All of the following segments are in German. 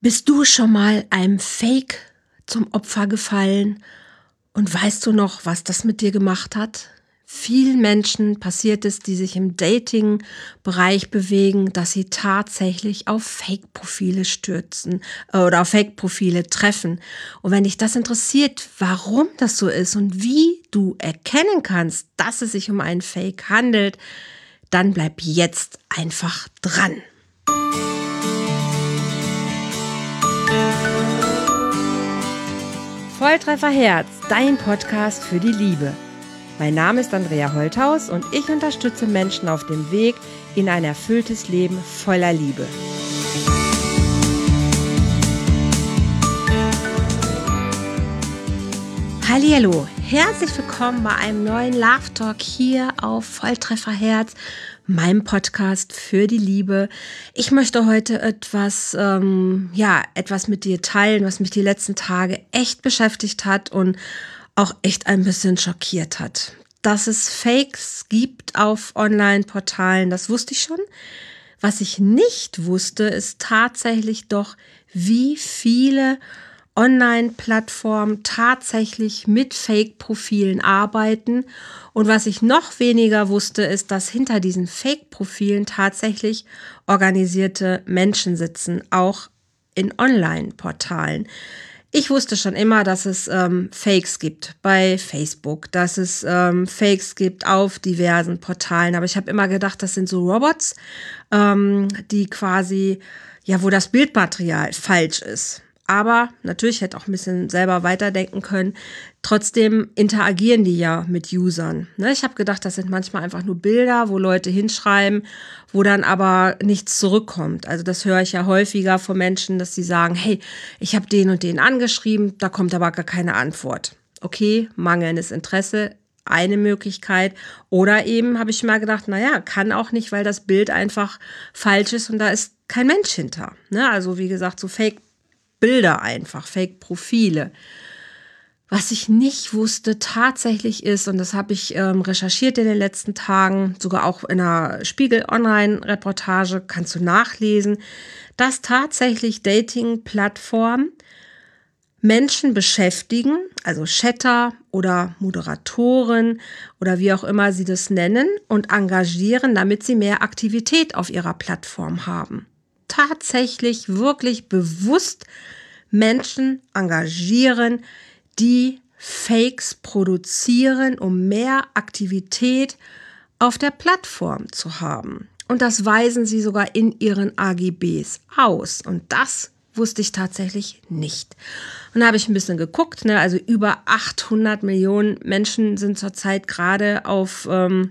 Bist du schon mal einem Fake zum Opfer gefallen und weißt du noch, was das mit dir gemacht hat? Vielen Menschen passiert es, die sich im Dating-Bereich bewegen, dass sie tatsächlich auf Fake-Profile stürzen oder auf Fake-Profile treffen. Und wenn dich das interessiert, warum das so ist und wie du erkennen kannst, dass es sich um einen Fake handelt, dann bleib jetzt einfach dran. Volltreffer Herz, dein Podcast für die Liebe. Mein Name ist Andrea Holthaus und ich unterstütze Menschen auf dem Weg in ein erfülltes Leben voller Liebe. Hallihallo, herzlich willkommen bei einem neuen Love Talk hier auf Volltreffer Herz, meinem Podcast für die Liebe. Ich möchte heute etwas mit dir teilen, was mich die letzten Tage echt beschäftigt hat und auch echt ein bisschen schockiert hat. Dass es Fakes gibt auf Online-Portalen, das wusste ich schon. Was ich nicht wusste, ist tatsächlich doch, wie viele Online-Plattformen tatsächlich mit Fake-Profilen arbeiten. Und was ich noch weniger wusste, ist, dass hinter diesen Fake-Profilen tatsächlich organisierte Menschen sitzen, auch in Online-Portalen. Ich wusste schon immer, dass es Fakes gibt bei Facebook, dass es Fakes gibt auf diversen Portalen. Aber ich habe immer gedacht, das sind so Robots, die quasi, wo das Bildmaterial falsch ist. Aber natürlich hätte auch ein bisschen selber weiterdenken können. Trotzdem interagieren die ja mit Usern. Ich habe gedacht, das sind manchmal einfach nur Bilder, wo Leute hinschreiben, wo dann aber nichts zurückkommt. Also das höre ich ja häufiger von Menschen, dass sie sagen, hey, ich habe den und den angeschrieben, da kommt aber gar keine Antwort. Okay, mangelndes Interesse, eine Möglichkeit. Oder eben habe ich mal gedacht, kann auch nicht, weil das Bild einfach falsch ist und da ist kein Mensch hinter. Also wie gesagt, so Fake-Bilder einfach, Fake-Profile. Was ich nicht wusste tatsächlich ist, und das habe ich recherchiert in den letzten Tagen, sogar auch in einer Spiegel-Online-Reportage, kannst du nachlesen, dass tatsächlich Dating-Plattformen Menschen beschäftigen, also Chatter oder Moderatoren oder wie auch immer sie das nennen, und engagieren, damit sie mehr Aktivität auf ihrer Plattform haben. Tatsächlich wirklich bewusst Menschen engagieren, die Fakes produzieren, um mehr Aktivität auf der Plattform zu haben. Und das weisen sie sogar in ihren AGBs aus. Und das wusste ich tatsächlich nicht. Und da habe ich ein bisschen geguckt, also über 800 Millionen Menschen sind zurzeit gerade auf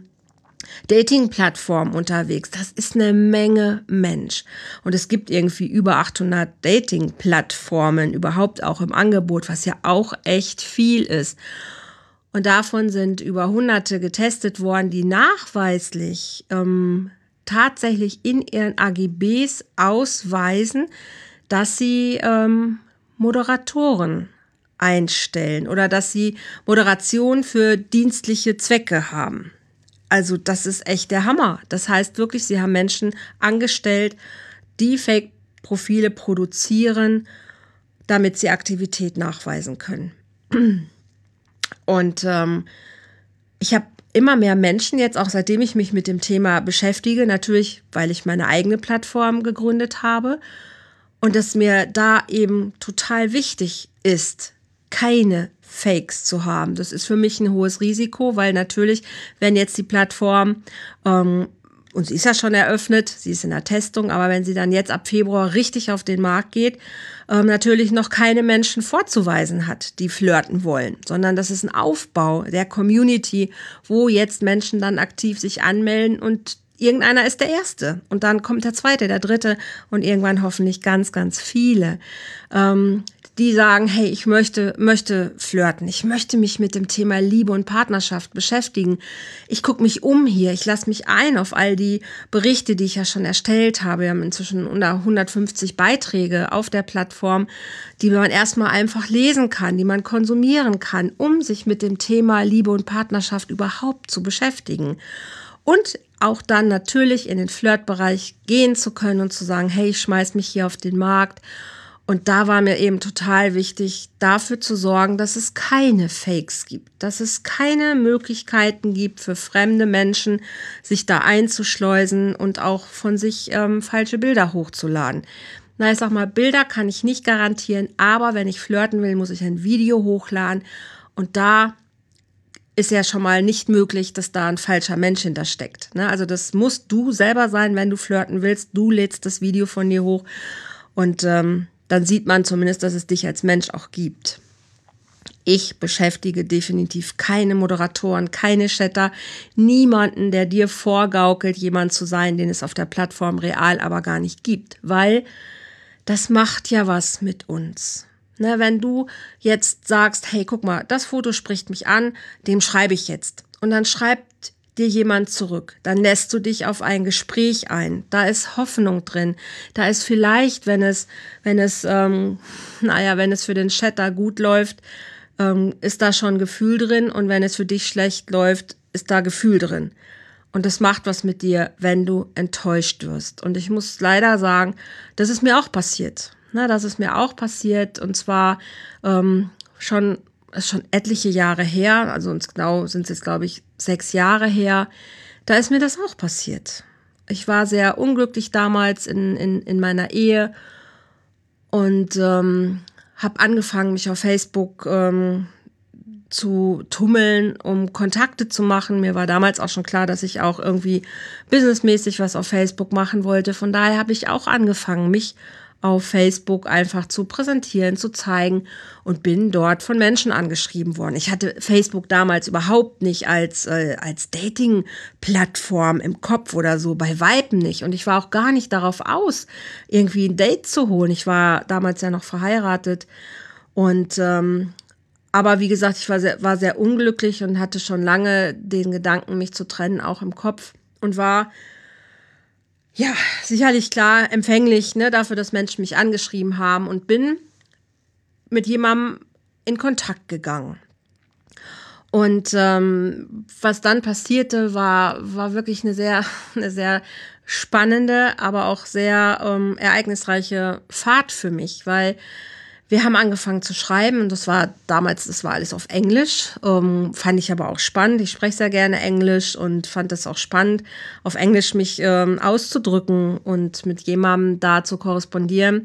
Dating-Plattformen unterwegs. Das ist eine Menge Mensch. Und es gibt irgendwie über 800 Dating-Plattformen überhaupt auch im Angebot, was ja auch echt viel ist. Und davon sind über Hunderte getestet worden, die nachweislich tatsächlich in ihren AGBs ausweisen, dass sie Moderatoren einstellen oder dass sie Moderation für dienstliche Zwecke haben. Also das ist echt der Hammer. Das heißt wirklich, sie haben Menschen angestellt, die Fake-Profile produzieren, damit sie Aktivität nachweisen können. Und ich habe immer mehr Menschen jetzt, auch seitdem ich mich mit dem Thema beschäftige, natürlich, weil ich meine eigene Plattform gegründet habe und es mir da eben total wichtig ist, keine Fakes zu haben. Das ist für mich ein hohes Risiko, weil natürlich, wenn jetzt die Plattform, und sie ist ja schon eröffnet, sie ist in der Testung, aber wenn sie dann jetzt ab Februar richtig auf den Markt geht, natürlich noch keine Menschen vorzuweisen hat, die flirten wollen, sondern das ist ein Aufbau der Community, wo jetzt Menschen dann aktiv sich anmelden und irgendeiner ist der Erste und dann kommt der Zweite, der Dritte und irgendwann hoffentlich ganz, ganz viele, die sagen, hey, ich möchte flirten, ich möchte mich mit dem Thema Liebe und Partnerschaft beschäftigen. Ich gucke mich um hier, ich lasse mich ein auf all die Berichte, die ich ja schon erstellt habe. Wir haben inzwischen unter 150 Beiträge auf der Plattform, die man erstmal einfach lesen kann, die man konsumieren kann, um sich mit dem Thema Liebe und Partnerschaft überhaupt zu beschäftigen. Und auch dann natürlich in den Flirtbereich gehen zu können und zu sagen, hey, ich schmeiß mich hier auf den Markt Und da war mir eben total wichtig, dafür zu sorgen, dass es keine Fakes gibt, dass es keine Möglichkeiten gibt für fremde Menschen, sich da einzuschleusen und auch von sich falsche Bilder hochzuladen. Na, ich sag mal, Bilder kann ich nicht garantieren, aber wenn ich flirten will, muss ich ein Video hochladen. Und da ist ja schon mal nicht möglich, dass da ein falscher Mensch hintersteckt. Ne? Also das musst du selber sein, wenn du flirten willst. Du lädst das Video von dir hoch und dann sieht man zumindest, dass es dich als Mensch auch gibt. Ich beschäftige definitiv keine Moderatoren, keine Chatter, niemanden, der dir vorgaukelt, jemand zu sein, den es auf der Plattform real aber gar nicht gibt, weil das macht ja was mit uns. Ne, wenn du jetzt sagst, hey, guck mal, das Foto spricht mich an, dem schreibe ich jetzt. Und dann schreibt dir jemand zurück. Dann lässt du dich auf ein Gespräch ein. Da ist Hoffnung drin. Da ist vielleicht, wenn es für den Chatter gut läuft, ist da schon Gefühl drin. Und wenn es für dich schlecht läuft, ist da Gefühl drin. Und das macht was mit dir, wenn du enttäuscht wirst. Und ich muss leider sagen, das ist mir auch passiert. Das ist mir auch passiert. Und zwar schon etliche Jahre her. Also genau sind es jetzt, glaube ich, 6 Jahre her. Da ist mir das auch passiert. Ich war sehr unglücklich damals in meiner Ehe und habe angefangen, mich auf Facebook zu tummeln, um Kontakte zu machen. Mir war damals auch schon klar, dass ich auch irgendwie businessmäßig was auf Facebook machen wollte. Von daher habe ich auch angefangen, mich auf Facebook einfach zu präsentieren, zu zeigen und bin dort von Menschen angeschrieben worden. Ich hatte Facebook damals überhaupt nicht als Dating-Plattform im Kopf oder so, bei Weitem nicht. Und ich war auch gar nicht darauf aus, irgendwie ein Date zu holen. Ich war damals ja noch verheiratet und aber wie gesagt, ich war sehr unglücklich und hatte schon lange den Gedanken, mich zu trennen, auch im Kopf und war ja sicherlich klar empfänglich, ne, dafür, dass Menschen mich angeschrieben haben und bin mit jemandem in Kontakt gegangen. Und was dann passierte, war wirklich eine sehr spannende, aber auch sehr ereignisreiche Fahrt für mich, weil wir haben angefangen zu schreiben und das war alles auf Englisch, fand ich aber auch spannend. Ich spreche sehr gerne Englisch und fand es auch spannend, auf Englisch mich auszudrücken und mit jemandem da zu korrespondieren.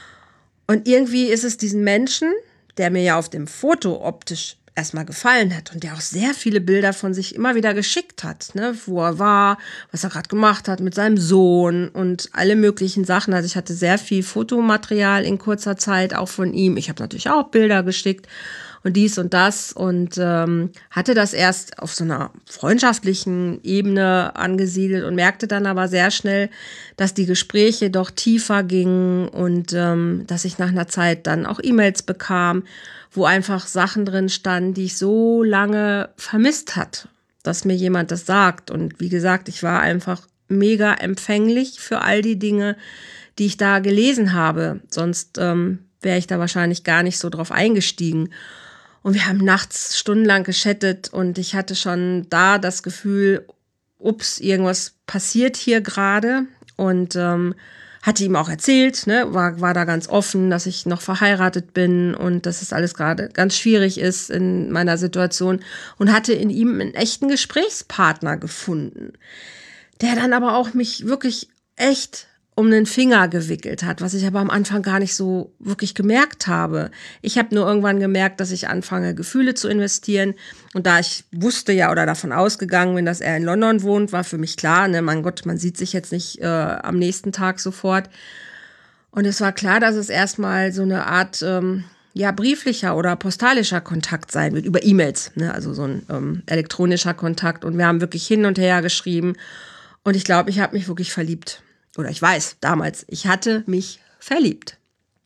Und irgendwie ist es diesen Menschen, der mir ja auf dem Foto optisch erstmal gefallen hat und der auch sehr viele Bilder von sich immer wieder geschickt hat, ne, wo er war, was er gerade gemacht hat mit seinem Sohn und alle möglichen Sachen. Also ich hatte sehr viel Fotomaterial in kurzer Zeit auch von ihm. Ich habe natürlich auch Bilder geschickt und dies und das und hatte das erst auf so einer freundschaftlichen Ebene angesiedelt und merkte dann aber sehr schnell, dass die Gespräche doch tiefer gingen und dass ich nach einer Zeit dann auch E-Mails bekam, wo einfach Sachen drin standen, die ich so lange vermisst hatte, dass mir jemand das sagt. Und wie gesagt, ich war einfach mega empfänglich für all die Dinge, die ich da gelesen habe. Sonst wäre ich da wahrscheinlich gar nicht so drauf eingestiegen. Und wir haben nachts stundenlang gechattet und ich hatte schon da das Gefühl, ups, irgendwas passiert hier gerade. Und hatte ihm auch erzählt, ne, war da ganz offen, dass ich noch verheiratet bin und dass es alles gerade ganz schwierig ist in meiner Situation und hatte in ihm einen echten Gesprächspartner gefunden, der dann aber auch mich wirklich echt um den Finger gewickelt hat, was ich aber am Anfang gar nicht so wirklich gemerkt habe. Ich habe nur irgendwann gemerkt, dass ich anfange, Gefühle zu investieren. Und da ich wusste ja oder davon ausgegangen bin, dass er in London wohnt, war für mich klar, ne, mein Gott, man sieht sich jetzt nicht am nächsten Tag sofort. Und es war klar, dass es erstmal so eine Art brieflicher oder postalischer Kontakt sein wird, über E-Mails, ne, also so ein elektronischer Kontakt. Und wir haben wirklich hin und her geschrieben. Und ich glaube, ich habe mich wirklich verliebt. Oder ich weiß, damals, ich hatte mich verliebt.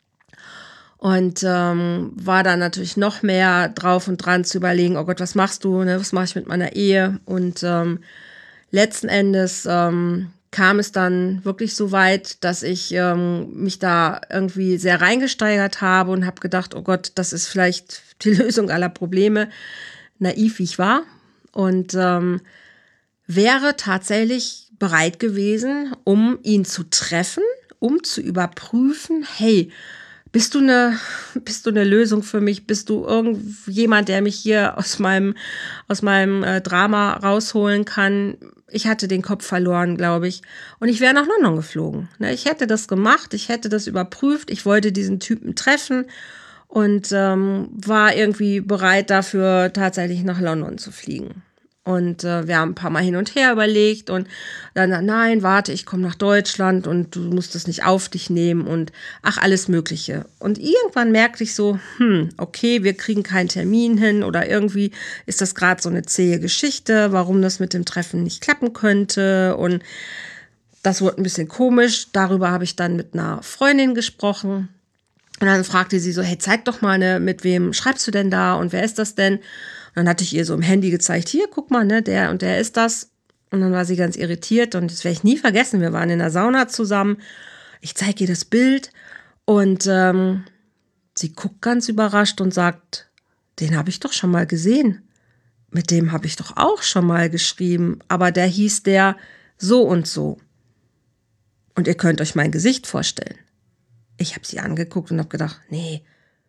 Und war dann natürlich noch mehr drauf und dran zu überlegen, oh Gott, was machst du, ne? Was mache ich mit meiner Ehe? Und letzten Endes kam es dann wirklich so weit, dass ich mich da irgendwie sehr reingesteigert habe und habe gedacht, oh Gott, das ist vielleicht die Lösung aller Probleme, naiv wie ich war. Und wäre tatsächlich bereit gewesen, um ihn zu treffen, um zu überprüfen, hey, bist du eine Lösung für mich? Bist du irgendjemand, der mich hier aus meinem Drama rausholen kann? Ich hatte den Kopf verloren, glaube ich. Und ich wäre nach London geflogen. Ne? Ich hätte das gemacht, ich hätte das überprüft, ich wollte diesen Typen treffen und war irgendwie bereit dafür, tatsächlich nach London zu fliegen. Und wir haben ein paar Mal hin und her überlegt und dann, nein, warte, ich komme nach Deutschland und du musst es nicht auf dich nehmen und ach, alles Mögliche. Und irgendwann merkte ich so, okay, wir kriegen keinen Termin hin oder irgendwie ist das gerade so eine zähe Geschichte, warum das mit dem Treffen nicht klappen könnte. Und das wurde ein bisschen komisch. Darüber habe ich dann mit einer Freundin gesprochen. Und dann fragte sie so, hey, zeig doch mal, ne, mit wem schreibst du denn da und wer ist das denn? Und dann hatte ich ihr so im Handy gezeigt, hier, guck mal, ne, der und der ist das. Und dann war sie ganz irritiert und das werde ich nie vergessen. Wir waren in der Sauna zusammen. Ich zeige ihr das Bild und sie guckt ganz überrascht und sagt, den habe ich doch schon mal gesehen. Mit dem habe ich doch auch schon mal geschrieben, aber der hieß der so und so. Und ihr könnt euch mein Gesicht vorstellen. Ich habe sie angeguckt und habe gedacht, nee,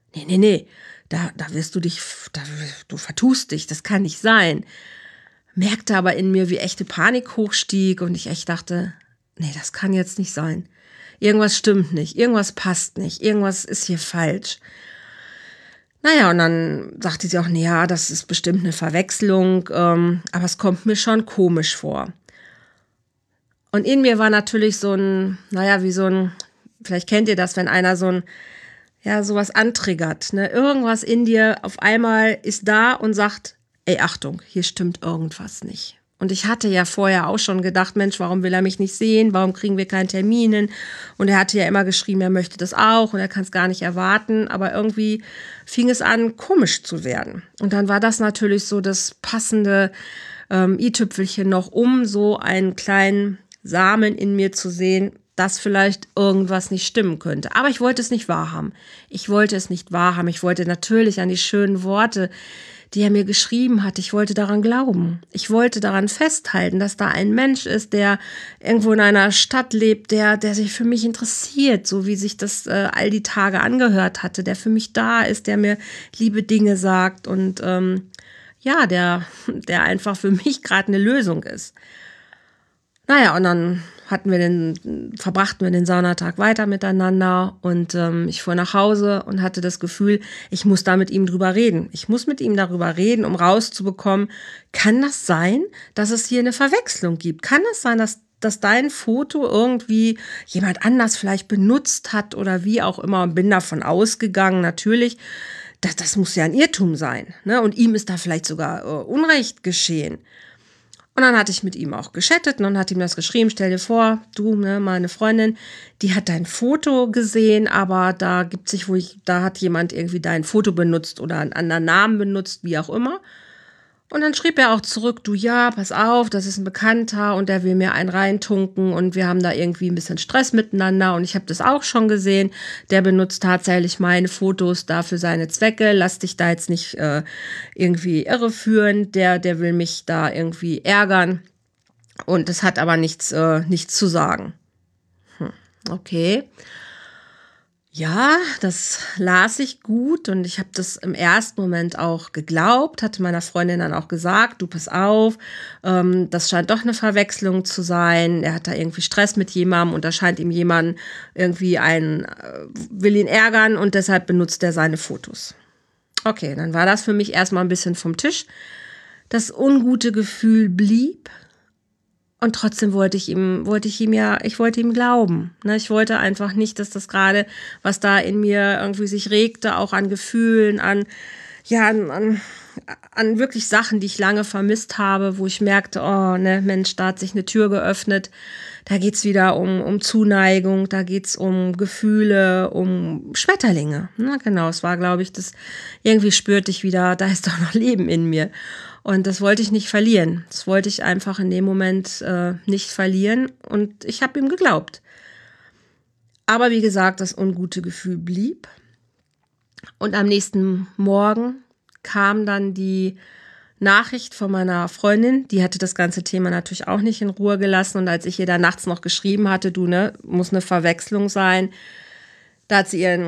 da wirst du dich, du vertust dich, das kann nicht sein. Merkte aber in mir, wie echte Panik hochstieg und ich echt dachte, nee, das kann jetzt nicht sein. Irgendwas stimmt nicht, irgendwas passt nicht, irgendwas ist hier falsch. Naja, und dann sagte sie auch, ja, das ist bestimmt eine Verwechslung, aber es kommt mir schon komisch vor. Und in mir war natürlich so ein, vielleicht kennt ihr das, wenn einer sowas antriggert, ne? Irgendwas in dir auf einmal ist da und sagt, ey, Achtung, hier stimmt irgendwas nicht. Und ich hatte ja vorher auch schon gedacht, Mensch, warum will er mich nicht sehen? Warum kriegen wir keinen Termin hin? Und er hatte ja immer geschrieben, er möchte das auch und er kann es gar nicht erwarten. Aber irgendwie fing es an, komisch zu werden. Und dann war das natürlich so das passende i-Tüpfelchen noch, um so einen kleinen Samen in mir zu sehen, dass vielleicht irgendwas nicht stimmen könnte. Aber ich wollte es nicht wahrhaben. Ich wollte natürlich an die schönen Worte, die er mir geschrieben hat. Ich wollte daran glauben. Ich wollte daran festhalten, dass da ein Mensch ist, der irgendwo in einer Stadt lebt, der sich für mich interessiert, so wie sich das all die Tage angehört hatte, der für mich da ist, der mir liebe Dinge sagt und der einfach für mich gerade eine Lösung ist. Naja, und dann verbrachten wir den Saunatag weiter miteinander und ich fuhr nach Hause und hatte das Gefühl, ich muss da mit ihm drüber reden. Ich muss mit ihm darüber reden, um rauszubekommen, kann das sein, dass es hier eine Verwechslung gibt? Kann das sein, dass dein Foto irgendwie jemand anders vielleicht benutzt hat oder wie auch immer? Und bin davon ausgegangen, natürlich, das muss ja ein Irrtum sein, ne? Und ihm ist da vielleicht sogar Unrecht geschehen. Und dann hatte ich mit ihm auch geschattet und hat ihm das geschrieben, stell dir vor, du, ne, meine Freundin, die hat dein Foto gesehen, aber da hat jemand irgendwie dein Foto benutzt oder einen anderen Namen benutzt, wie auch immer. Und dann schrieb er auch zurück, du, ja, pass auf, das ist ein Bekannter und der will mir einen reintunken und wir haben da irgendwie ein bisschen Stress miteinander und ich habe das auch schon gesehen, der benutzt tatsächlich meine Fotos da für seine Zwecke, lass dich da jetzt nicht irgendwie irreführen, der will mich da irgendwie ärgern und das hat aber nichts zu sagen. Okay. Ja, das las ich gut und ich habe das im ersten Moment auch geglaubt, hatte meiner Freundin dann auch gesagt, du pass auf, das scheint doch eine Verwechslung zu sein, er hat da irgendwie Stress mit jemandem und da scheint ihm jemand irgendwie will ihn ärgern und deshalb benutzt er seine Fotos. Okay, dann war das für mich erstmal ein bisschen vom Tisch. Das ungute Gefühl blieb. Und trotzdem wollte ich ihm glauben. Ne? Ich wollte einfach nicht, dass das gerade, was da in mir irgendwie sich regte, auch an Gefühlen, an wirklich Sachen, die ich lange vermisst habe, wo ich merkte, oh, ne, Mensch, da hat sich eine Tür geöffnet. Da geht's wieder um Zuneigung, da geht's um Gefühle, um Schmetterlinge. Na, genau, es war, glaube ich, irgendwie spürte ich wieder, da ist doch noch Leben in mir. Und das wollte ich nicht verlieren. Das wollte ich einfach in dem Moment nicht verlieren. Und ich habe ihm geglaubt. Aber wie gesagt, das ungute Gefühl blieb. Und am nächsten Morgen kam dann die Nachricht von meiner Freundin. Die hatte das ganze Thema natürlich auch nicht in Ruhe gelassen. Und als ich ihr da nachts noch geschrieben hatte, du, ne, muss eine Verwechslung sein, da hat sie ihren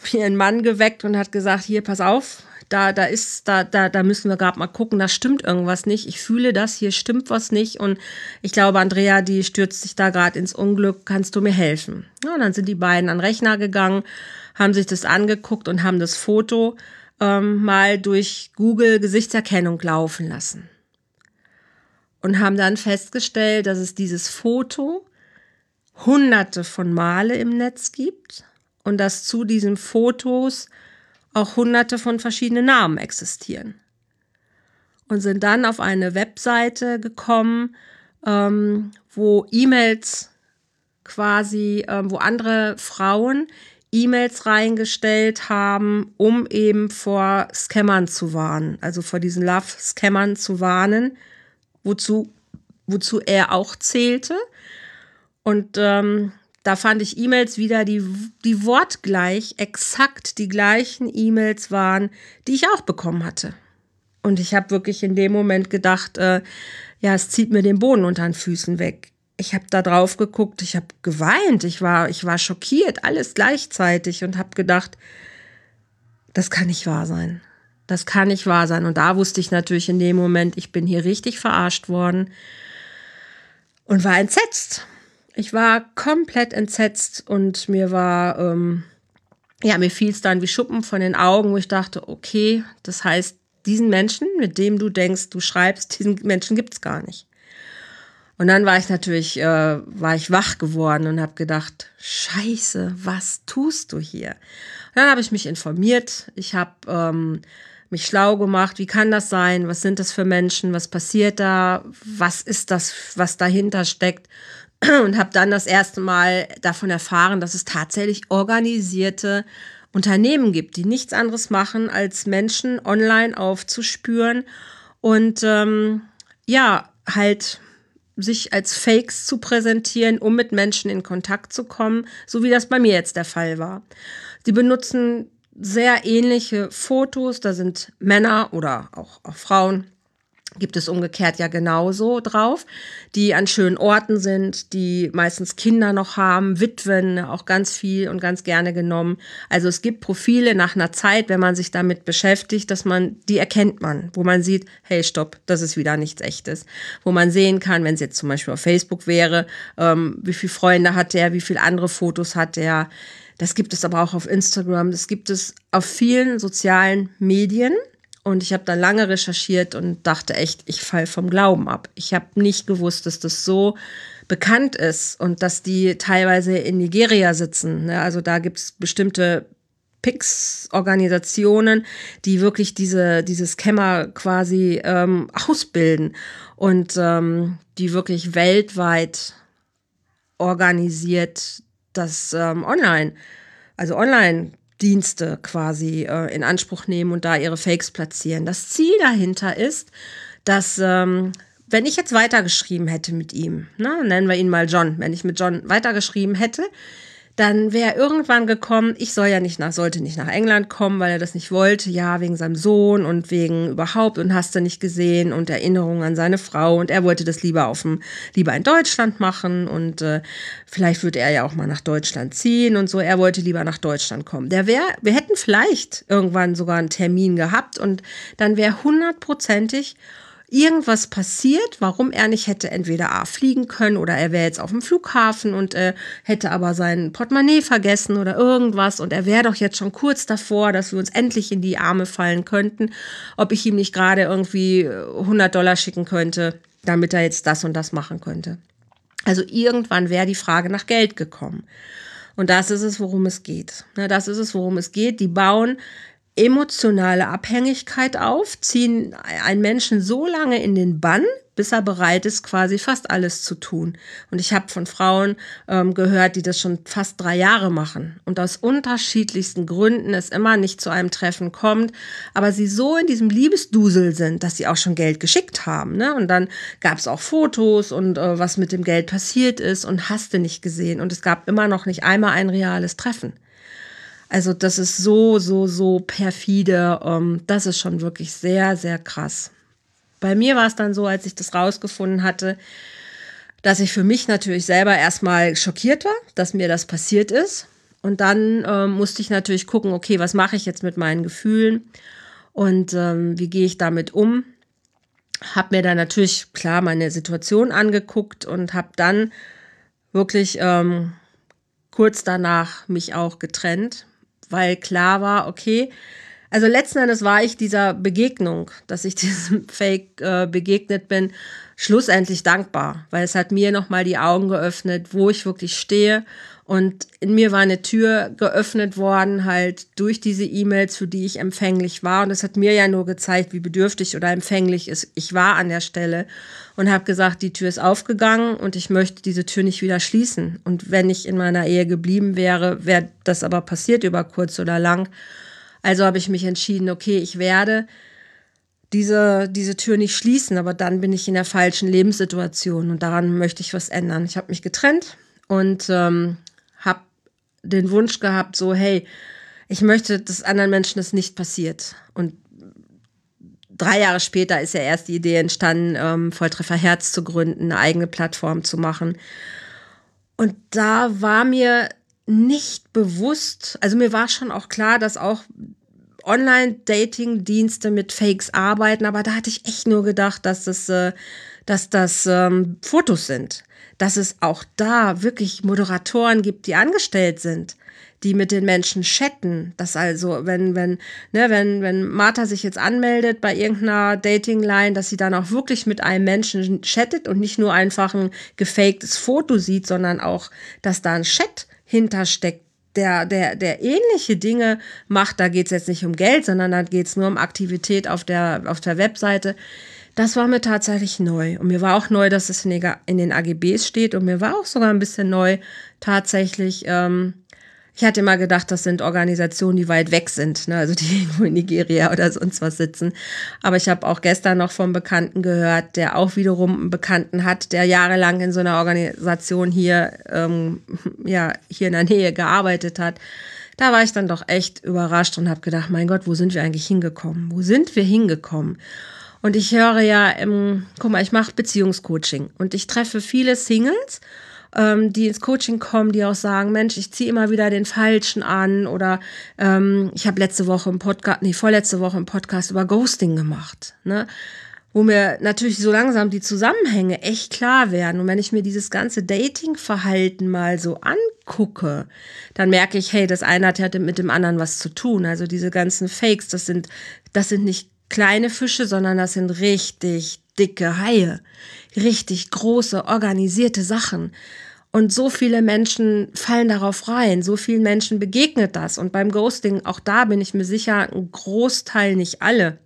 ihren Mann geweckt und hat gesagt, hier, pass auf, da müssen wir gerade mal gucken, da stimmt irgendwas nicht. Ich fühle das, hier stimmt was nicht. Und ich glaube, Andrea, die stürzt sich da gerade ins Unglück. Kannst du mir helfen? Ja, und dann sind die beiden an den Rechner gegangen, haben sich das angeguckt und haben das Foto mal durch Google Gesichtserkennung laufen lassen. Und haben dann festgestellt, dass es dieses Foto hunderte von Male im Netz gibt und dass zu diesen Fotos auch hunderte von verschiedenen Namen existieren. Und sind dann auf eine Webseite gekommen, wo E-Mails quasi, wo andere Frauen E-Mails reingestellt haben, um eben vor Scammern zu warnen, also vor diesen Love-Scammern zu warnen, wozu er auch zählte. Und da fand ich E-Mails wieder, die wortgleich exakt die gleichen E-Mails waren, die ich auch bekommen hatte. Und ich habe wirklich in dem Moment gedacht, es zieht mir den Boden unter den Füßen weg. Ich habe da drauf geguckt, ich habe geweint, ich war schockiert, alles gleichzeitig und habe gedacht, das kann nicht wahr sein. Das kann nicht wahr sein. Und da wusste ich natürlich in dem Moment, ich bin hier richtig verarscht worden und war entsetzt. Ich war komplett entsetzt und mir fiel es dann wie Schuppen von den Augen, wo ich dachte, okay, das heißt, diesen Menschen, mit dem du denkst, du schreibst, diesen Menschen gibt's gar nicht. Und dann war ich natürlich, wach geworden und habe gedacht, Scheiße, was tust du hier? Und dann habe ich mich informiert, ich habe mich schlau gemacht, wie kann das sein, was sind das für Menschen, was passiert da, was ist das, was dahinter steckt? Und habe dann das erste Mal davon erfahren, dass es tatsächlich organisierte Unternehmen gibt, die nichts anderes machen, als Menschen online aufzuspüren und halt sich als Fakes zu präsentieren, um mit Menschen in Kontakt zu kommen, so wie das bei mir jetzt der Fall war. Die benutzen sehr ähnliche Fotos, da sind Männer oder auch Frauen, gibt es umgekehrt ja genauso drauf, die an schönen Orten sind, die meistens Kinder noch haben, Witwen, auch ganz viel und ganz gerne genommen. Also es gibt Profile nach einer Zeit, wenn man sich damit beschäftigt, die erkennt man, wo man sieht, hey, stopp, das ist wieder nichts Echtes. Wo man sehen kann, wenn es jetzt zum Beispiel auf Facebook wäre, wie viele Freunde hat er, wie viele andere Fotos hat er. Das gibt es aber auch auf Instagram, das gibt es auf vielen sozialen Medien. Und ich habe da lange recherchiert und dachte echt, ich falle vom Glauben ab. Ich habe nicht gewusst, dass das so bekannt ist und dass die teilweise in Nigeria sitzen. Also da gibt es bestimmte PIX-Organisationen, die wirklich diese Scammer quasi ausbilden und die wirklich weltweit organisiert das Online-Dienste quasi in Anspruch nehmen und da ihre Fakes platzieren. Das Ziel dahinter ist, dass wenn ich jetzt weitergeschrieben hätte mit ihm, nennen wir ihn mal John, wenn ich mit John weitergeschrieben hätte, dann wäre irgendwann gekommen, sollte nicht nach England kommen, weil er das nicht wollte, ja, wegen seinem Sohn und wegen überhaupt und hast du nicht gesehen und Erinnerungen an seine Frau und er wollte das lieber in Deutschland machen und vielleicht würde er ja auch mal nach Deutschland ziehen und so, er wollte lieber nach Deutschland kommen. Wir hätten vielleicht irgendwann sogar einen Termin gehabt und dann wäre 100%ig irgendwas passiert, warum er nicht hätte entweder fliegen können oder er wäre jetzt auf dem Flughafen und hätte aber sein Portemonnaie vergessen oder irgendwas und er wäre doch jetzt schon kurz davor, dass wir uns endlich in die Arme fallen könnten, ob ich ihm nicht gerade irgendwie $100 schicken könnte, damit er jetzt das und das machen könnte. Also irgendwann wäre die Frage nach Geld gekommen. Und das ist es, worum es geht. Die bauen emotionale Abhängigkeit auf, ziehen einen Menschen so lange in den Bann, bis er bereit ist, quasi fast alles zu tun. Und ich habe von Frauen gehört, die das schon fast 3 Jahre machen und aus unterschiedlichsten Gründen es immer nicht zu einem Treffen kommt, aber sie so in diesem Liebesdusel sind, dass sie auch schon Geld geschickt haben. Ne? Und dann gab es auch Fotos und was mit dem Geld passiert ist und hast du nicht gesehen. Und es gab immer noch nicht einmal ein reales Treffen. Also das ist so perfide. Das ist schon wirklich sehr, sehr krass. Bei mir war es dann so, als ich das rausgefunden hatte, dass ich für mich natürlich selber erstmal schockiert war, dass mir das passiert ist. Und dann musste ich natürlich gucken, okay, was mache ich jetzt mit meinen Gefühlen und wie gehe ich damit um? Habe mir dann natürlich, klar, meine Situation angeguckt und habe dann wirklich kurz danach mich auch getrennt, weil klar war, okay, also letzten Endes war ich dieser Begegnung, dass ich diesem Fake begegnet bin, schlussendlich dankbar, weil es hat mir nochmal die Augen geöffnet, wo ich wirklich stehe. Und in mir war eine Tür geöffnet worden, halt durch diese E-Mails, für die ich empfänglich war. Und es hat mir ja nur gezeigt, wie bedürftig oder empfänglich ich war an der Stelle. Und habe gesagt, die Tür ist aufgegangen und ich möchte diese Tür nicht wieder schließen. Und wenn ich in meiner Ehe geblieben wäre, wäre das aber passiert über kurz oder lang. Also habe ich mich entschieden, okay, ich werde diese Tür nicht schließen, aber dann bin ich in der falschen Lebenssituation und daran möchte ich was ändern. Ich habe mich getrennt und habe den Wunsch gehabt, so hey, ich möchte, dass anderen Menschen das nicht passiert. Und 3 Jahre später ist ja erst die Idee entstanden, Volltreffer Herz zu gründen, eine eigene Plattform zu machen. Und da war mir nicht bewusst, also mir war schon auch klar, dass auch Online-Dating-Dienste mit Fakes arbeiten, aber da hatte ich echt nur gedacht, dass das Fotos sind. Dass es auch da wirklich Moderatoren gibt, die angestellt sind, die mit den Menschen chatten. Dass also, wenn Martha sich jetzt anmeldet bei irgendeiner Dating-Line, dass sie dann auch wirklich mit einem Menschen chattet und nicht nur einfach ein gefaktes Foto sieht, sondern auch, dass da ein Chat hintersteckt, der ähnliche Dinge macht. Da geht es jetzt nicht um Geld, sondern da geht es nur um Aktivität auf der Webseite. Das war mir tatsächlich neu. Und mir war auch neu, dass es in den AGBs steht. Und mir war auch sogar ein bisschen neu tatsächlich, ich hatte immer gedacht, das sind Organisationen, die weit weg sind, ne? Also die irgendwo in Nigeria oder sonst was sitzen. Aber ich habe auch gestern noch vom Bekannten gehört, der auch wiederum einen Bekannten hat, der jahrelang in so einer Organisation hier in der Nähe gearbeitet hat. Da war ich dann doch echt überrascht und habe gedacht, mein Gott, wo sind wir eigentlich hingekommen? Wo sind wir hingekommen? Und ich höre ja, guck mal, ich mache Beziehungscoaching und ich treffe viele Singles, die ins Coaching kommen, die auch sagen, Mensch, ich ziehe immer wieder den Falschen an oder ich habe vorletzte Woche im Podcast über Ghosting gemacht, ne? Wo mir natürlich so langsam die Zusammenhänge echt klar werden. Und wenn ich mir dieses ganze Dating-Verhalten mal so angucke, dann merke ich, hey, das eine hat ja mit dem anderen was zu tun. Also diese ganzen Fakes, das sind nicht kleine Fische, sondern das sind richtig dicke Haie, richtig große, organisierte Sachen. Und so viele Menschen fallen darauf rein, so vielen Menschen begegnet das. Und beim Ghosting, auch da bin ich mir sicher, ein Großteil, nicht alle,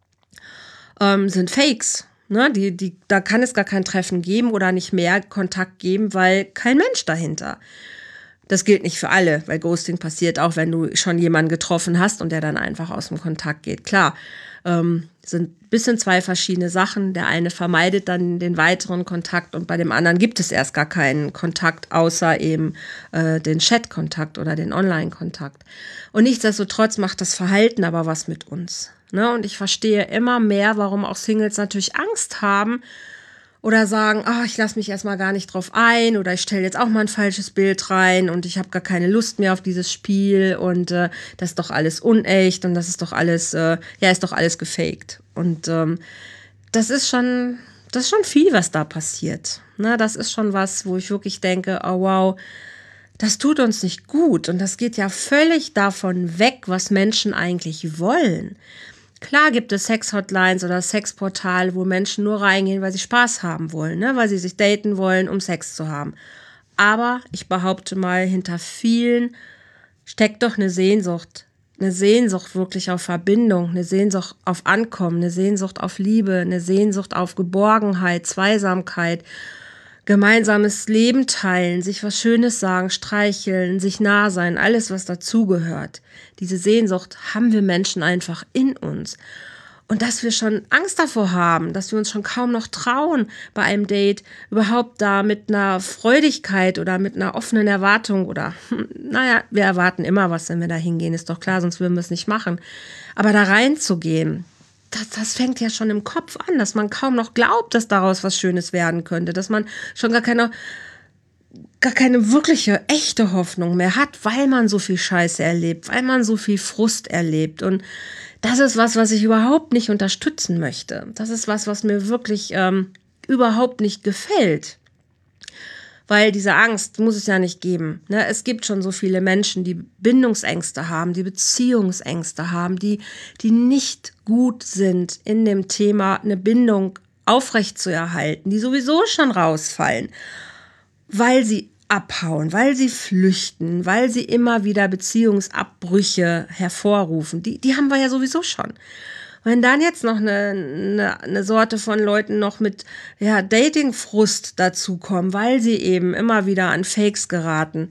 sind Fakes. Ne? Da kann es gar kein Treffen geben oder nicht mehr Kontakt geben, weil kein Mensch dahinter. Das gilt nicht für alle, weil Ghosting passiert auch, wenn du schon jemanden getroffen hast und der dann einfach aus dem Kontakt geht. Klar, sind ein bisschen 2 verschiedene Sachen. Der eine vermeidet dann den weiteren Kontakt und bei dem anderen gibt es erst gar keinen Kontakt, außer eben den Chat-Kontakt oder den Online-Kontakt. Und nichtsdestotrotz macht das Verhalten aber was mit uns. Ne? Und ich verstehe immer mehr, warum auch Singles natürlich Angst haben, oder sagen, ich lasse mich erstmal gar nicht drauf ein oder ich stelle jetzt auch mal ein falsches Bild rein und ich habe gar keine Lust mehr auf dieses Spiel und das ist doch alles unecht und das ist doch alles, ist doch alles gefaked. Und das ist schon viel, was da passiert. Ne? Das ist schon was, wo ich wirklich denke, oh wow, das tut uns nicht gut und das geht ja völlig davon weg, was Menschen eigentlich wollen. Klar gibt es Sex-Hotlines oder Sexportale, wo Menschen nur reingehen, weil sie Spaß haben wollen, ne? Weil sie sich daten wollen, um Sex zu haben. Aber ich behaupte mal, hinter vielen steckt doch eine Sehnsucht wirklich auf Verbindung, eine Sehnsucht auf Ankommen, eine Sehnsucht auf Liebe, eine Sehnsucht auf Geborgenheit, Zweisamkeit, gemeinsames Leben teilen, sich was Schönes sagen, streicheln, sich nah sein, alles, was dazugehört. Diese Sehnsucht haben wir Menschen einfach in uns. Und dass wir schon Angst davor haben, dass wir uns schon kaum noch trauen, bei einem Date überhaupt da mit einer Freudigkeit oder mit einer offenen Erwartung oder, wir erwarten immer was, wenn wir da hingehen, ist doch klar, sonst würden wir es nicht machen. Aber da reinzugehen, das fängt ja schon im Kopf an, dass man kaum noch glaubt, dass daraus was Schönes werden könnte, dass man schon gar gar keine wirkliche, echte Hoffnung mehr hat, weil man so viel Scheiße erlebt, weil man so viel Frust erlebt. Und das ist was ich überhaupt nicht unterstützen möchte. Das ist was mir wirklich überhaupt nicht gefällt. Weil diese Angst muss es ja nicht geben. Ne? Es gibt schon so viele Menschen, die Bindungsängste haben, die Beziehungsängste haben, die nicht gut sind in dem Thema, eine Bindung aufrechtzuerhalten, die sowieso schon rausfallen, weil sie abhauen, weil sie flüchten, weil sie immer wieder Beziehungsabbrüche hervorrufen. Die haben wir ja sowieso schon. Wenn dann jetzt noch eine Sorte von Leuten noch mit Datingfrust dazukommen, weil sie eben immer wieder an Fakes geraten,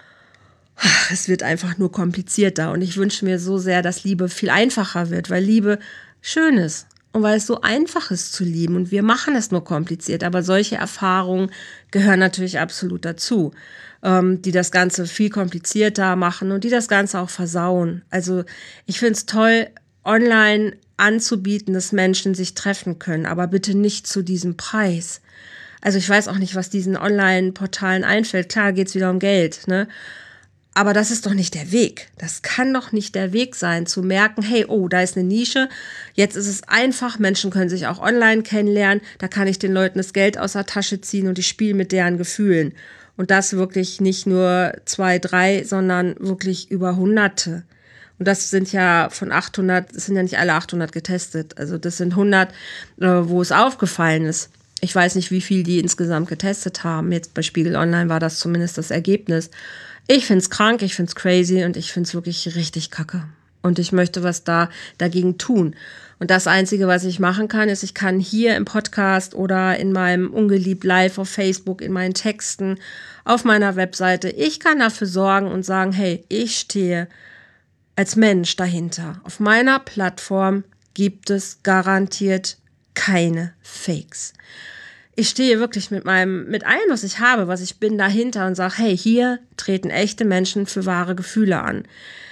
es wird einfach nur komplizierter. Und ich wünsche mir so sehr, dass Liebe viel einfacher wird, weil Liebe schön ist und weil es so einfach ist zu lieben. Und wir machen es nur kompliziert. Aber solche Erfahrungen gehören natürlich absolut dazu, die das Ganze viel komplizierter machen und die das Ganze auch versauen. Also ich finde es toll, online anzubieten, dass Menschen sich treffen können, aber bitte nicht zu diesem Preis. Also ich weiß auch nicht, was diesen Online-Portalen einfällt. Klar geht's wieder um Geld, ne? Aber das ist doch nicht der Weg. Das kann doch nicht der Weg sein, zu merken, hey, oh, da ist eine Nische. Jetzt ist es einfach, Menschen können sich auch online kennenlernen. Da kann ich den Leuten das Geld aus der Tasche ziehen und ich spiele mit deren Gefühlen. Und das wirklich nicht nur 2, 3, sondern wirklich über Hunderte. Und das sind ja von 800, es sind ja nicht alle 800 getestet. Also das sind 100, wo es aufgefallen ist. Ich weiß nicht, wie viel die insgesamt getestet haben. Jetzt bei Spiegel Online war das zumindest das Ergebnis. Ich find's krank, ich find's crazy und ich find's wirklich richtig kacke. Und ich möchte was dagegen tun. Und das Einzige, was ich machen kann, ist, ich kann hier im Podcast oder in meinem Ungeliebt Live auf Facebook, in meinen Texten, auf meiner Webseite, ich kann dafür sorgen und sagen, hey, ich stehe als Mensch dahinter. Auf meiner Plattform gibt es garantiert keine Fakes. Ich stehe wirklich mit allem, was ich habe, was ich bin, dahinter und sage, hey, hier treten echte Menschen für wahre Gefühle an.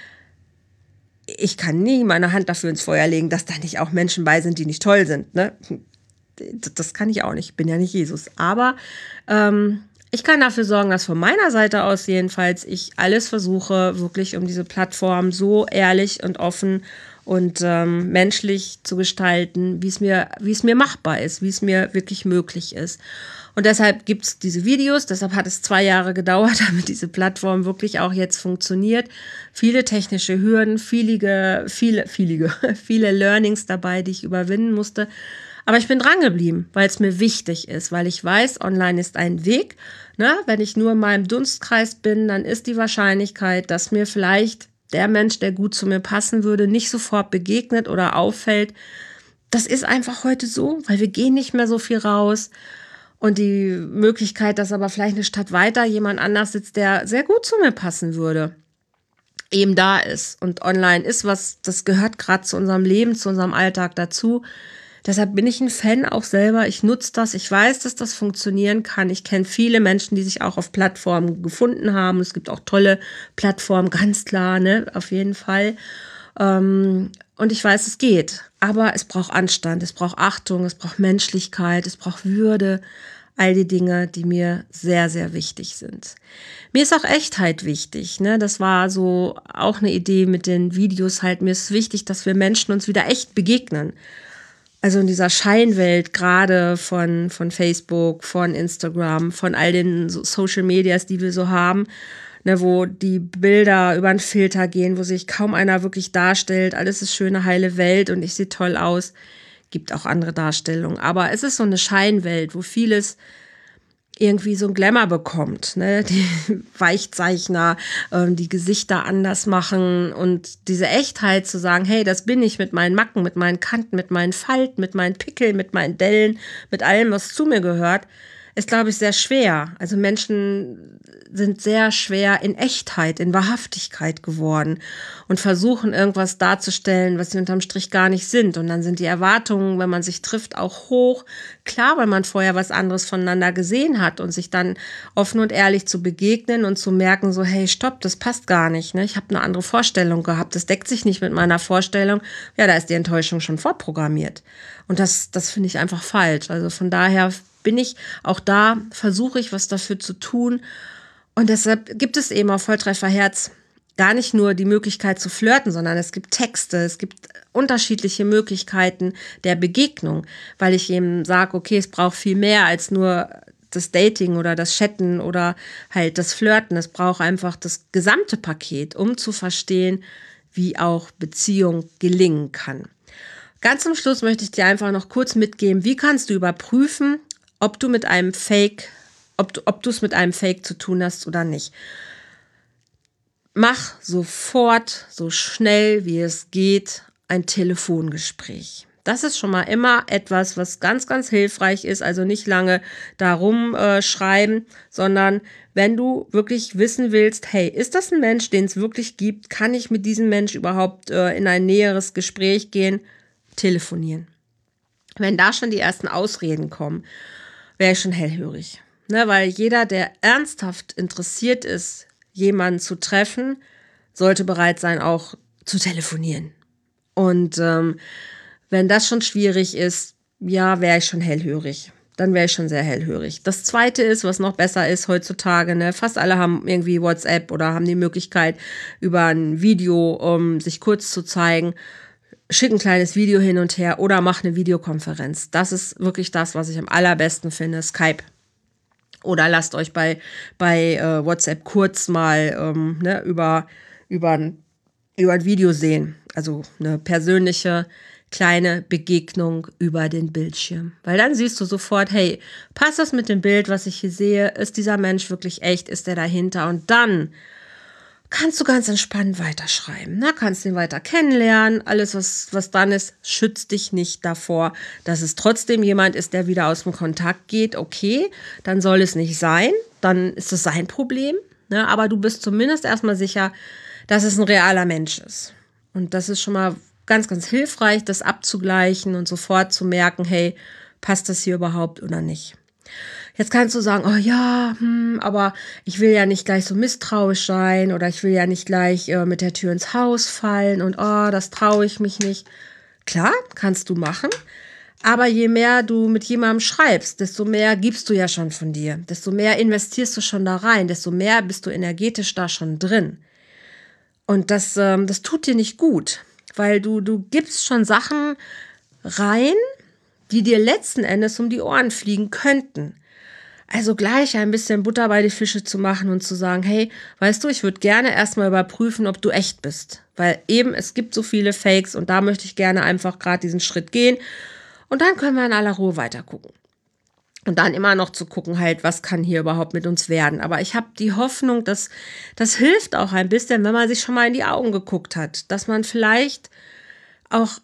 Ich kann nie meine Hand dafür ins Feuer legen, dass da nicht auch Menschen bei sind, die nicht toll sind. Ne? Das kann ich auch nicht. Ich bin ja nicht Jesus. Aber ich kann dafür sorgen, dass von meiner Seite aus jedenfalls ich alles versuche, wirklich um diese Plattform so ehrlich und offen und menschlich zu gestalten, wie es mir machbar ist, wie es mir wirklich möglich ist. Und deshalb gibt es diese Videos, deshalb hat es 2 Jahre gedauert, damit diese Plattform wirklich auch jetzt funktioniert. Viele technische Hürden, viele Learnings dabei, die ich überwinden musste. Aber ich bin dran geblieben, weil es mir wichtig ist, weil ich weiß, online ist ein Weg. Ne? Wenn ich nur in meinem Dunstkreis bin, dann ist die Wahrscheinlichkeit, dass mir vielleicht der Mensch, der gut zu mir passen würde, nicht sofort begegnet oder auffällt. Das ist einfach heute so, weil wir gehen nicht mehr so viel raus. Und die Möglichkeit, dass aber vielleicht eine Stadt weiter jemand anders sitzt, der sehr gut zu mir passen würde, eben da ist. Und online ist was, das gehört gerade zu unserem Leben, zu unserem Alltag dazu. Deshalb bin ich ein Fan auch selber. Ich nutze das. Ich weiß, dass das funktionieren kann. Ich kenne viele Menschen, die sich auch auf Plattformen gefunden haben. Es gibt auch tolle Plattformen, ganz klar, ne, auf jeden Fall. Und ich weiß, es geht. Aber es braucht Anstand, es braucht Achtung, es braucht Menschlichkeit, es braucht Würde. All die Dinge, die mir sehr, sehr wichtig sind. Mir ist auch Echtheit wichtig, ne? Das war so auch eine Idee mit den Videos halt. Mir ist wichtig, dass wir Menschen uns wieder echt begegnen. Also in dieser Scheinwelt, gerade von Facebook, von Instagram, von all den Social Medias, die wir so haben, ne, wo die Bilder über einen Filter gehen, wo sich kaum einer wirklich darstellt. Alles ist schöne, heile Welt und ich sehe toll aus. Gibt auch andere Darstellungen. Aber es ist so eine Scheinwelt, wo vieles irgendwie so ein Glamour bekommt, ne? Die Weichzeichner, die Gesichter anders machen und diese Echtheit zu sagen, hey, das bin ich mit meinen Macken, mit meinen Kanten, mit meinen Falten, mit meinen Pickeln, mit meinen Dellen, mit allem, was zu mir gehört, ist, glaube ich, sehr schwer. Also Menschen sind sehr schwer in Echtheit, in Wahrhaftigkeit geworden und versuchen irgendwas darzustellen, was sie unterm Strich gar nicht sind. Und dann sind die Erwartungen, wenn man sich trifft, auch hoch. Klar, weil man vorher was anderes voneinander gesehen hat und sich dann offen und ehrlich zu begegnen und zu merken, so, hey, stopp, das passt gar nicht. Ne? Ich habe eine andere Vorstellung gehabt, das deckt sich nicht mit meiner Vorstellung. Ja, da ist die Enttäuschung schon vorprogrammiert. Und das finde ich einfach falsch. Also von daher bin ich auch da, versuche ich was dafür zu tun, Und deshalb gibt es eben auf Volltrefferherz gar nicht nur die Möglichkeit zu flirten, sondern es gibt Texte, es gibt unterschiedliche Möglichkeiten der Begegnung, weil ich eben sage, okay, es braucht viel mehr als nur das Dating oder das Chatten oder halt das Flirten. Es braucht einfach das gesamte Paket, um zu verstehen, wie auch Beziehung gelingen kann. Ganz zum Schluss möchte ich dir einfach noch kurz mitgeben, wie kannst du überprüfen, ob du mit einem Fake, ob du es mit einem Fake zu tun hast oder nicht. Mach sofort, so schnell wie es geht, ein Telefongespräch. Das ist schon mal immer etwas, was ganz, ganz hilfreich ist. Also nicht lange darum schreiben, sondern wenn du wirklich wissen willst, hey, ist das ein Mensch, den es wirklich gibt? Kann ich mit diesem Mensch überhaupt in ein näheres Gespräch gehen? Telefonieren. Wenn da schon die ersten Ausreden kommen, wäre ich schon hellhörig. Ne, weil jeder, der ernsthaft interessiert ist, jemanden zu treffen, sollte bereit sein, auch zu telefonieren. Und wenn das schon schwierig ist, ja, wäre ich schon hellhörig. Dann wäre ich schon sehr hellhörig. Das Zweite ist, was noch besser ist heutzutage, ne, fast alle haben irgendwie WhatsApp oder haben die Möglichkeit, über ein Video sich kurz zu zeigen. Schick ein kleines Video hin und her oder mach eine Videokonferenz. Das ist wirklich das, was ich am allerbesten finde, Skype. Oder lasst euch bei WhatsApp kurz mal über ein Video sehen. Also eine persönliche kleine Begegnung über den Bildschirm. Weil dann siehst du sofort, hey, passt das mit dem Bild, was ich hier sehe? Ist dieser Mensch wirklich echt? Ist der dahinter? Und dann kannst du ganz entspannt weiterschreiben. Na, kannst ihn weiter kennenlernen. Alles, was dann ist, schützt dich nicht davor, dass es trotzdem jemand ist, der wieder aus dem Kontakt geht. Okay, dann soll es nicht sein. Dann ist es sein Problem. Ne? Aber du bist zumindest erstmal sicher, dass es ein realer Mensch ist. Und das ist schon mal ganz, ganz hilfreich, das abzugleichen und sofort zu merken, hey, passt das hier überhaupt oder nicht? Jetzt kannst du sagen, oh ja, aber ich will ja nicht gleich so misstrauisch sein oder ich will ja nicht gleich mit der Tür ins Haus fallen und oh, das traue ich mich nicht. Klar, kannst du machen, aber je mehr du mit jemandem schreibst, desto mehr gibst du ja schon von dir, desto mehr investierst du schon da rein, desto mehr bist du energetisch da schon drin. Und das tut dir nicht gut, weil du gibst schon Sachen rein, die dir letzten Endes um die Ohren fliegen könnten. Also gleich ein bisschen Butter bei die Fische zu machen und zu sagen, hey, weißt du, ich würde gerne erstmal überprüfen, ob du echt bist. Weil eben, es gibt so viele Fakes und da möchte ich gerne einfach gerade diesen Schritt gehen. Und dann können wir in aller Ruhe weiter gucken. Und dann immer noch zu gucken, halt, was kann hier überhaupt mit uns werden. Aber ich habe die Hoffnung, dass das hilft auch ein bisschen, wenn man sich schon mal in die Augen geguckt hat. Dass man vielleicht auch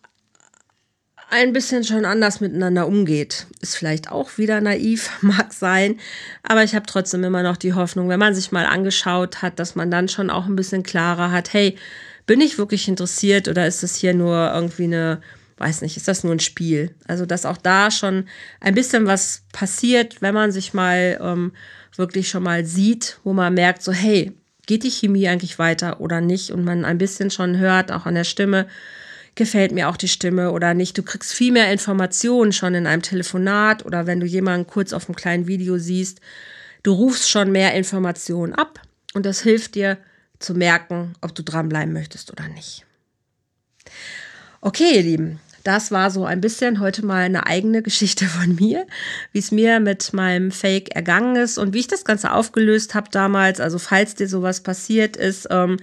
ein bisschen schon anders miteinander umgeht. Ist vielleicht auch wieder naiv, mag sein, aber ich habe trotzdem immer noch die Hoffnung, wenn man sich mal angeschaut hat, dass man dann schon auch ein bisschen klarer hat, hey, bin ich wirklich interessiert oder ist das hier nur irgendwie ist das nur ein Spiel? Also, dass auch da schon ein bisschen was passiert, wenn man sich mal wirklich schon mal sieht, wo man merkt, so, hey, geht die Chemie eigentlich weiter oder nicht? Und man ein bisschen schon hört, auch an der Stimme, gefällt mir auch die Stimme oder nicht. Du kriegst viel mehr Informationen schon in einem Telefonat oder wenn du jemanden kurz auf einem kleinen Video siehst. Du rufst schon mehr Informationen ab und das hilft dir zu merken, ob du dranbleiben möchtest oder nicht. Okay, ihr Lieben, das war so ein bisschen heute mal eine eigene Geschichte von mir, wie es mir mit meinem Fake ergangen ist und wie ich das Ganze aufgelöst habe damals. Also falls dir sowas passiert ist,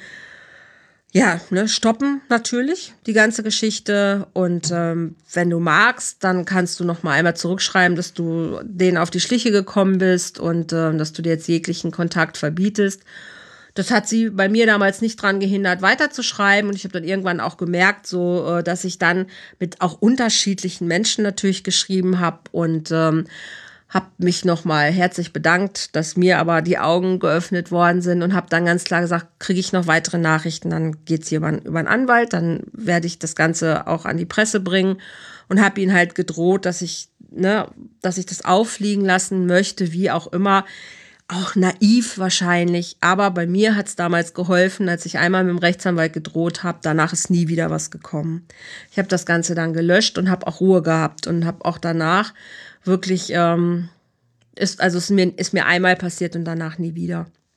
stoppen natürlich die ganze Geschichte und wenn du magst, dann kannst du noch mal einmal zurückschreiben, dass du denen auf die Schliche gekommen bist und dass du dir jetzt jeglichen Kontakt verbietest. Das hat sie bei mir damals nicht dran gehindert, weiterzuschreiben und ich habe dann irgendwann auch gemerkt, so dass ich dann mit auch unterschiedlichen Menschen natürlich geschrieben habe und habe mich nochmal herzlich bedankt, dass mir aber die Augen geöffnet worden sind und habe dann ganz klar gesagt, kriege ich noch weitere Nachrichten, dann geht's hier über einen Anwalt, dann werde ich das Ganze auch an die Presse bringen und habe ihn halt gedroht, dass ich das auffliegen lassen möchte, wie auch immer. Auch naiv wahrscheinlich, aber bei mir hat es damals geholfen, als ich einmal mit dem Rechtsanwalt gedroht habe, danach ist nie wieder was gekommen. Ich habe das Ganze dann gelöscht und habe auch Ruhe gehabt und habe auch danach wirklich, ist mir einmal passiert und danach nie wieder.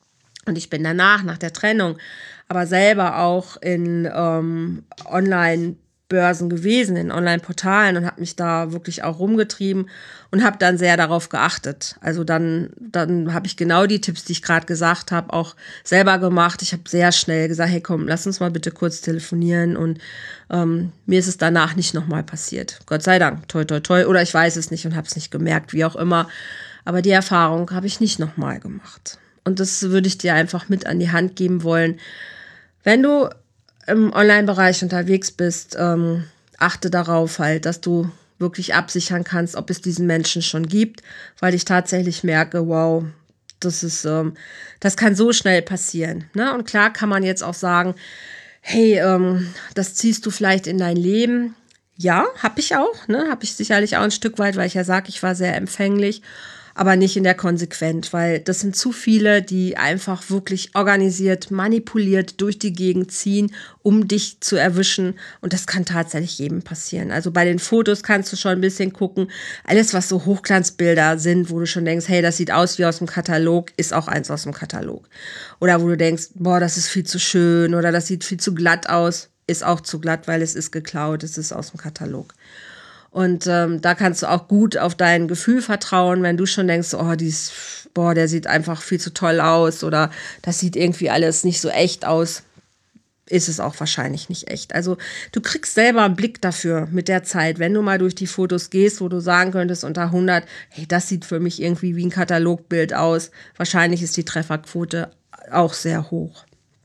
Und ich bin danach, nach der Trennung, aber selber auch in Online-Börsen gewesen, in Online-Portalen und habe mich da wirklich auch rumgetrieben und habe dann sehr darauf geachtet. Also dann habe ich genau die Tipps, die ich gerade gesagt habe, auch selber gemacht. Ich habe sehr schnell gesagt, hey komm, lass uns mal bitte kurz telefonieren und mir ist es danach nicht nochmal passiert. Gott sei Dank, toi, toi, toi. Oder ich weiß es nicht und habe es nicht gemerkt, wie auch immer. Aber die Erfahrung habe ich nicht nochmal gemacht. Und das würde ich dir einfach mit an die Hand geben wollen. Wenn du im Online-Bereich unterwegs bist, achte darauf halt, dass du wirklich absichern kannst, ob es diesen Menschen schon gibt, weil ich tatsächlich merke, wow, das kann so schnell passieren. Ne? Und klar kann man jetzt auch sagen, hey, das ziehst du vielleicht in dein Leben. Ja, habe ich auch, ne? Habe ich sicherlich auch ein Stück weit, weil ich ja sage, ich war sehr empfänglich, aber nicht in der Konsequenz, weil das sind zu viele, die einfach wirklich organisiert, manipuliert durch die Gegend ziehen, um dich zu erwischen. Und das kann tatsächlich jedem passieren. Also bei den Fotos kannst du schon ein bisschen gucken. Alles, was so Hochglanzbilder sind, wo du schon denkst, hey, das sieht aus wie aus dem Katalog, ist auch eins aus dem Katalog. Oder wo du denkst, boah, das ist viel zu schön oder das sieht viel zu glatt aus, ist auch zu glatt, weil es ist geklaut, es ist aus dem Katalog. Und da kannst du auch gut auf dein Gefühl vertrauen, wenn du schon denkst, der sieht einfach viel zu toll aus oder das sieht irgendwie alles nicht so echt aus, ist es auch wahrscheinlich nicht echt. Also du kriegst selber einen Blick dafür mit der Zeit, wenn du mal durch die Fotos gehst, wo du sagen könntest unter 100, hey, das sieht für mich irgendwie wie ein Katalogbild aus. Wahrscheinlich ist die Trefferquote auch sehr hoch.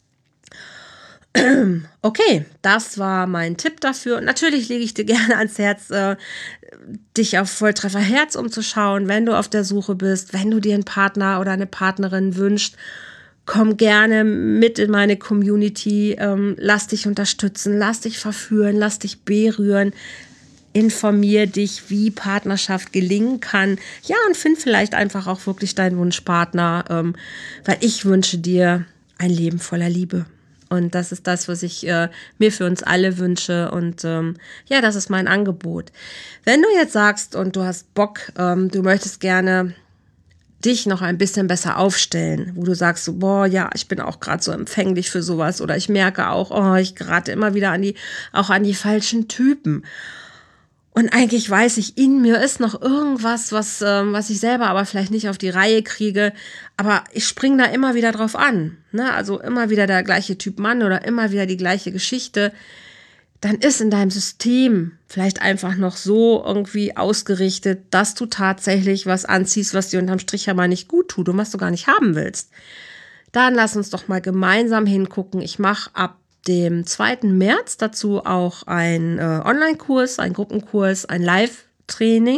Okay, das war mein Tipp dafür. Und natürlich lege ich dir gerne ans Herz, dich auf Volltreffer Herz umzuschauen, wenn du auf der Suche bist, wenn du dir einen Partner oder eine Partnerin wünschst. Komm gerne mit in meine Community, lass dich unterstützen, lass dich verführen, lass dich berühren. Informier dich, wie Partnerschaft gelingen kann. Ja, und find vielleicht einfach auch wirklich deinen Wunschpartner, weil ich wünsche dir ein Leben voller Liebe. Und das ist das, was ich mir für uns alle wünsche. Und das ist mein Angebot. Wenn du jetzt sagst und du hast Bock, du möchtest gerne dich noch ein bisschen besser aufstellen, wo du sagst, so, ich bin auch gerade so empfänglich für sowas. Oder ich merke auch, ich gerate immer wieder an die falschen Typen. Und eigentlich weiß ich, in mir ist noch irgendwas, was ich selber aber vielleicht nicht auf die Reihe kriege. Aber ich springe da immer wieder drauf an. Ne? Also immer wieder der gleiche Typ Mann oder immer wieder die gleiche Geschichte. Dann ist in deinem System vielleicht einfach noch so irgendwie ausgerichtet, dass du tatsächlich was anziehst, was dir unterm Strich ja mal nicht gut tut und was du gar nicht haben willst. Dann lass uns doch mal gemeinsam hingucken. Ich mache ab dem 2. März dazu auch ein Online-Kurs, ein Gruppenkurs, ein Live-Training,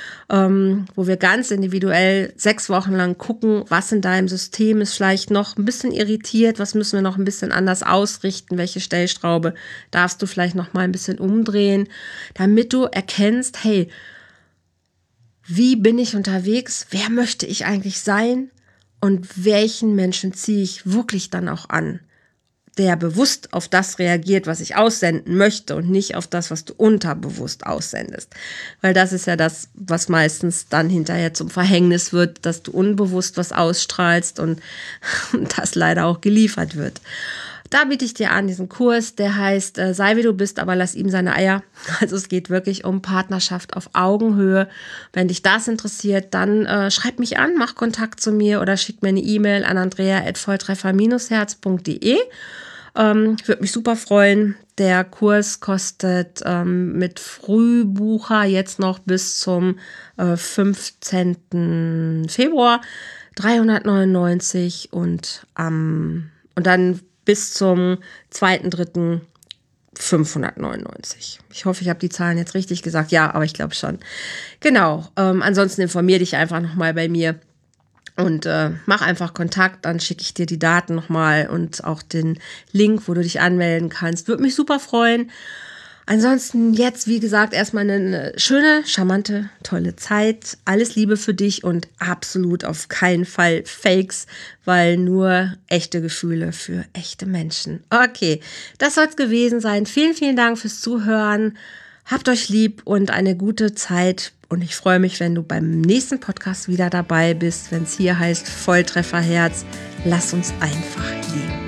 wo wir ganz individuell 6 Wochen lang gucken, was in deinem System ist vielleicht noch ein bisschen irritiert, was müssen wir noch ein bisschen anders ausrichten, welche Stellschraube darfst du vielleicht noch mal ein bisschen umdrehen, damit du erkennst, hey, wie bin ich unterwegs, wer möchte ich eigentlich sein und welchen Menschen ziehe ich wirklich dann auch an, der bewusst auf das reagiert, was ich aussenden möchte und nicht auf das, was du unterbewusst aussendest. Weil das ist ja das, was meistens dann hinterher zum Verhängnis wird, dass du unbewusst was ausstrahlst und das leider auch geliefert wird. Da biete ich dir an, diesen Kurs, der heißt, sei wie du bist, aber lass ihm seine Eier. Also es geht wirklich um Partnerschaft auf Augenhöhe. Wenn dich das interessiert, dann schreib mich an, mach Kontakt zu mir oder schick mir eine E-Mail an andrea@volltreffer-herz.de. Würde mich super freuen. Der Kurs kostet mit Frühbucher jetzt noch bis zum 15. Februar 399 und dann bis zum 2.3. 599. Ich hoffe, ich habe die Zahlen jetzt richtig gesagt. Ja, aber ich glaube schon. Genau. Ansonsten informiere dich einfach nochmal bei mir. Und mach einfach Kontakt, dann schicke ich dir die Daten nochmal und auch den Link, wo du dich anmelden kannst. Würde mich super freuen. Ansonsten jetzt, wie gesagt, erstmal eine schöne, charmante, tolle Zeit. Alles Liebe für dich und absolut auf keinen Fall Fakes, weil nur echte Gefühle für echte Menschen. Okay, das soll es gewesen sein. Vielen, vielen Dank fürs Zuhören. Habt euch lieb und eine gute Zeit Und ich freue mich, wenn du beim nächsten Podcast wieder dabei bist, wenn es hier heißt Volltrefferherz. Lass uns einfach leben.